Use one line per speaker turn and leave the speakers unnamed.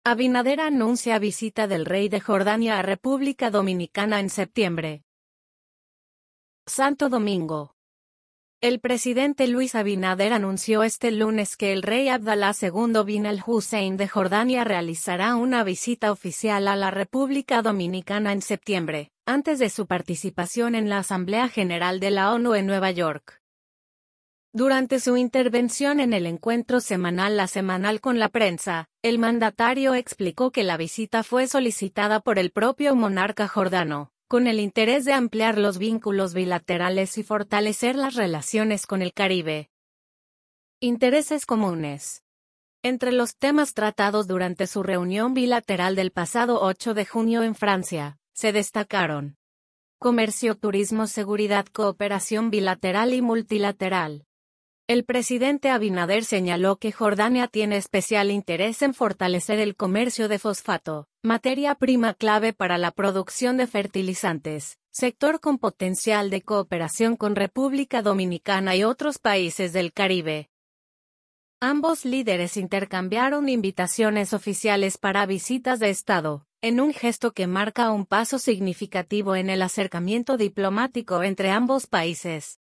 Abinader anuncia visita del rey de Jordania a República Dominicana en septiembre. Santo Domingo. El presidente Luis Abinader anunció este lunes que el rey Abdalá II bin al-Hussein de Jordania realizará una visita oficial a la República Dominicana en septiembre, antes de su participación en la Asamblea General de la ONU en Nueva York. Durante su intervención en el encuentro semanal La Semanal con la prensa, el mandatario explicó que la visita fue solicitada por el propio monarca jordano, con el interés de ampliar los vínculos bilaterales y fortalecer las relaciones con el Caribe. Intereses comunes. Entre los temas tratados durante su reunión bilateral del pasado 8 de junio en Francia, se destacaron comercio, turismo, seguridad, cooperación bilateral y multilateral. El presidente Abinader señaló que Jordania tiene especial interés en fortalecer el comercio de fosfato, materia prima clave para la producción de fertilizantes, sector con potencial de cooperación con República Dominicana y otros países del Caribe. Ambos líderes intercambiaron invitaciones oficiales para visitas de Estado, en un gesto que marca un paso significativo en el acercamiento diplomático entre ambos países.